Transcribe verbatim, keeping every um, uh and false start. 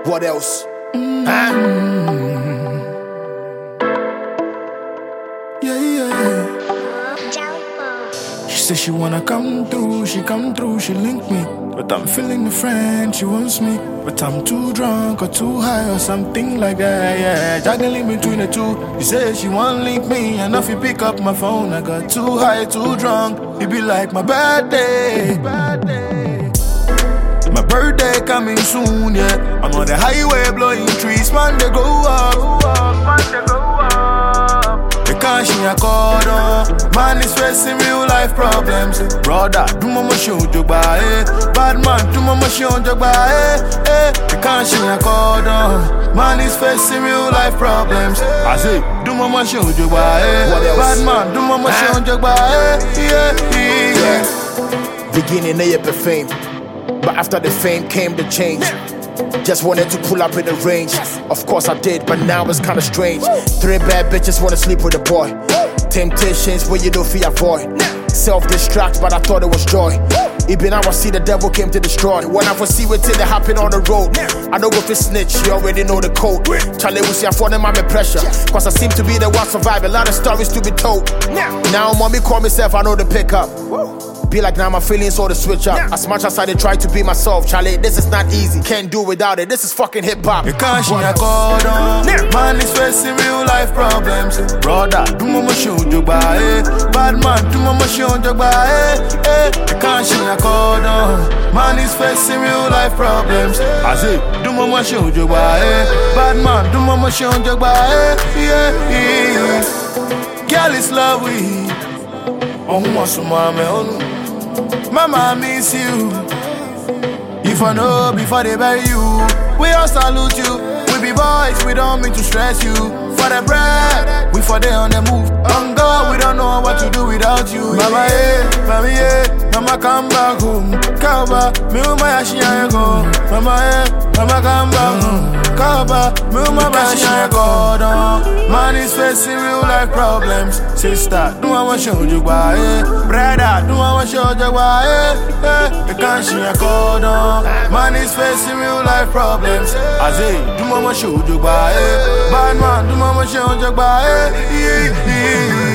What else? Mm-hmm. Huh? Yeah, yeah. She said she wanna come through, she come through, she link me. But I'm feeling the friend, she wants me. But I'm too drunk or too high or something like that, yeah. Juggling between the two. She said she wanna link me, and if you pick up my phone, I got too high, too drunk. It be like my birthday. My birthday coming soon, yeah. I'm on the highway blowing trees, man, they go up. They can't see a cordon. Man is facing real life problems. Brother, do mama show you by it. Bad man, do mama show you by it. They can't see a cordon. Man is facing real life problems. I say, do mama show you by it. Bad man, do mama show you by it. Yeah, yeah, yeah. Beginning they up fame, but after the fame came the change. Just wanted to pull up in the range. Of course I did, but now it's kinda strange. Three bad bitches wanna sleep with a boy. Temptations where you don't feel avoid. Self-destruct, but I thought it was joy. Even now I see the devil came to destroy. When I foresee what till it happen on the road, I don't go for snitch, you already know the code. Charlie will see I for them I'm in pressure, cause I seem to be the one survive. A lot of stories to be told. Now mommy call myself, I know the pickup. Be like now my feelings all the switch up. As much as I did try to be myself, Charlie, this is not easy. Can't do without it, this is fucking hip-hop. You can't see a cordon. Man is facing real life problems. Brother, do mama show you by it. Bad man, do mama show you by it. You can't see a cordon. Man is facing real life problems. I say, do mama show you by it. Bad man, do mama show you by it. Yeah, yeah. Girl is lovely. Oh, what's mama on? Mama, I miss you. If I know before they bury you, we all salute you. We be boys, we don't mean to stress you. For the bread, we for day on the move. On God, we don't know what to do without you. Mama, yeah, mama, yeah, mama come back home. Kaba, me uma yashiya go. Mama, yeah, mama come back home. Kaba, me uma yashiya go. Man is facing real life problems. Sister, do I want show you why? Brother, do I want show you why? You can't see a cordon. Man is facing real life problems. I say, do I want show you why? Bad man, do I want show you why?